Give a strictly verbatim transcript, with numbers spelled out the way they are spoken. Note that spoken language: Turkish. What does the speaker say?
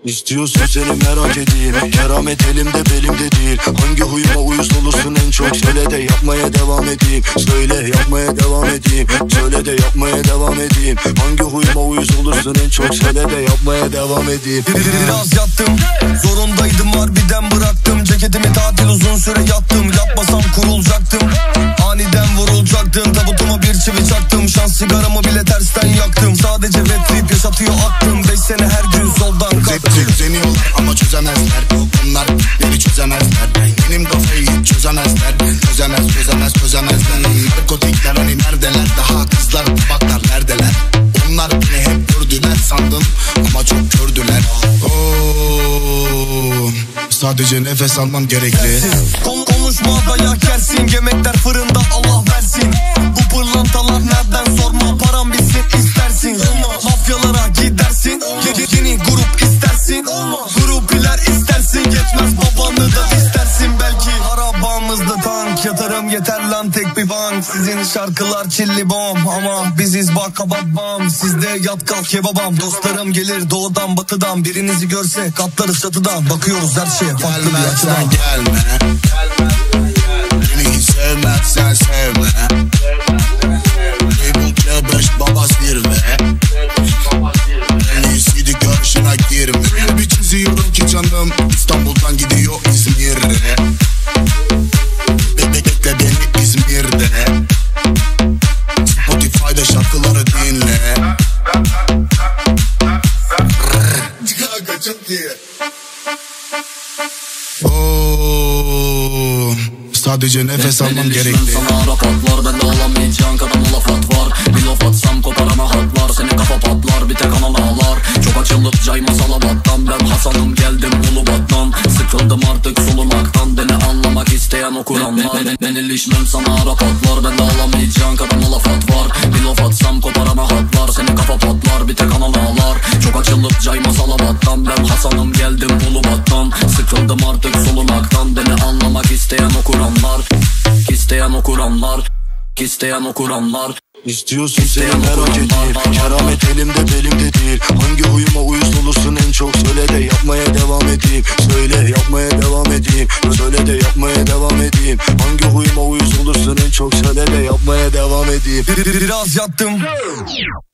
İstiyorsun seni merak edeyim. Keramet elimde belimde değil. Hangi huyuma uyuz olursun en çok? Söyle de yapmaya devam edeyim. Söyle yapmaya devam edeyim. Söyle de yapmaya devam edeyim. Hangi huyuma uyuz olursun en çok? Söyle de yapmaya devam edeyim. Biraz yattım, zorundaydım harbiden bıraktım. Ceketimi tatil uzun süre yattım. Yapmasam kurulacaktım, aniden vurulacaktın. Tabutuma bir çivi çaktım. Şans sigaramı bile tersten yaktım. Sadece rap trip yaşatıyor aklım. Beş sene her gün soldan kalktım. Deniyorlar ama çözemezler. Onlar beni çözemezler. Benim kafayı hiç çözemezler. Çözemez çözemez çözemezler. Narkotikler hani neredeler? Daha kızlar baklar neredeler? Onlar beni hep gördüler sandım ama çok gördüler. Oo, sadece nefes almam gerekli. Kon konuşma dayak yersin. Yemekler fırında Allah versin. Bu pırlantalar nereden sorma. Param bitsin istersin. Mafyalara gidersin. Yeni grup istersin. Grup iler istersin. Geçmez babanı da istersin belki. Arabamızda tank, yatarım yeter lan tek bir bank. Sizin şarkılar çilli bom ama biziz bak kababam. Sizde yat kalk kebabam. Dostlarım gelir doğudan batıdan. Birinizi görse katlarız çatıdan. Bakıyoruz her şeye farklı Gelme, bir açıdan. sen gelme. Beni hiç sevmezsen sevme. Label beş baba zirve. En iyisiydi karşına girme. Öyle bir çiziyorum ki canım İstanbul'dan gidiyor İzmir'e. Bebek bekle beni İzmir'de. Spotify'da şarkıları dinle. Kanka çok iyi. Oo, sadece nefes almam gerekli. Sana rapatlar bende olamayacağın kadar lafat var. Bir laf atsam koparama hatlar. Senin kafa patlar bir tek anan ağlar. Çok açılıp caymaz alabattan. Ben Hasan'ım geldim Ulubat'tan. Sıkıldım artık solumaktan. Beni anlamak isteyen o Kur'anlar. Ben, ben ilişmem sana rapatlar bende olamayacağın kadar lafat var. Bir laf atsam koparama hatlar. Senin kafa patlar bir tek anan ağlar. Çok açılıp caymaz alabattan. Ben Hasan'ım geldim Ulubat'tan. Sıkıldım artık solumaktan. Beni anlamak isteyen o Kur'anlar. İsteyen o Kur'anlar. İsteyen o Kur'anlar. İstiyorsun seni merak edeyim. Keramet elimde belimde değil. Hangi huyuma uyuz olursun en çok? Söyle de yapmaya devam edeyim. Söyle yapmaya devam edeyim. Söyle de yapmaya devam edeyim. Hangi huyuma uyuz olursun en çok? Söyle de yapmaya devam edeyim. Biraz yattım.